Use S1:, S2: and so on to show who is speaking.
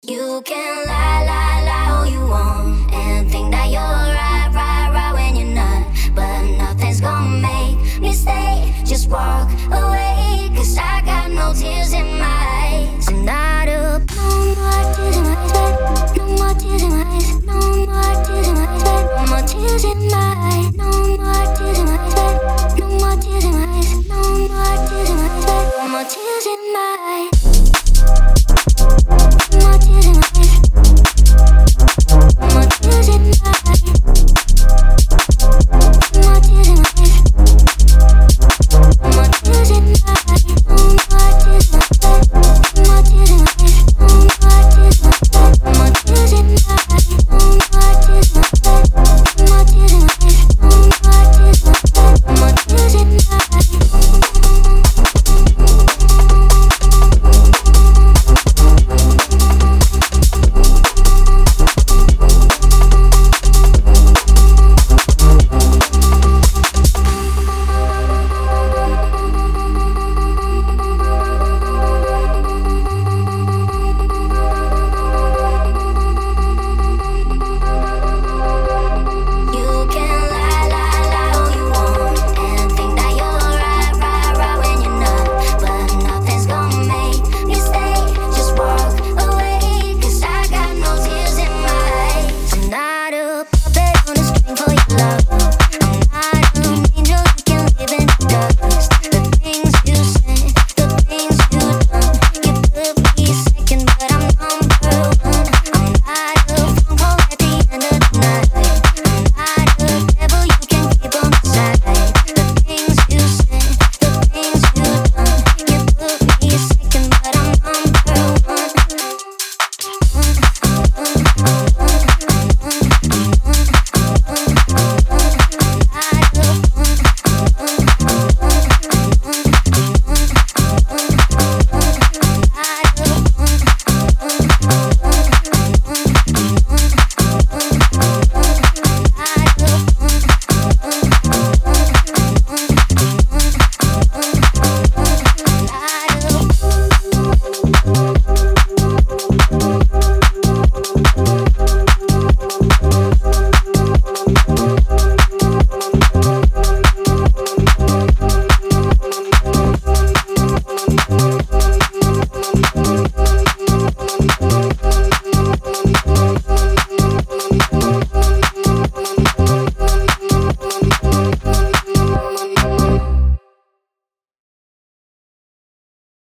S1: You can lie, lie, lie all you want and think that you're right, right, right when you're not. But nothing's gonna make me stay. Just walk away, 'cause I got no tears in my eyes. I'm not up. No more tears in my eyes, no more tears in my eyes, no more tears in my eyes, no more tears in my eyes, no more tears in my eyes, no more tears in my eyes, no more tears in my eyes, no more tears in my eyes.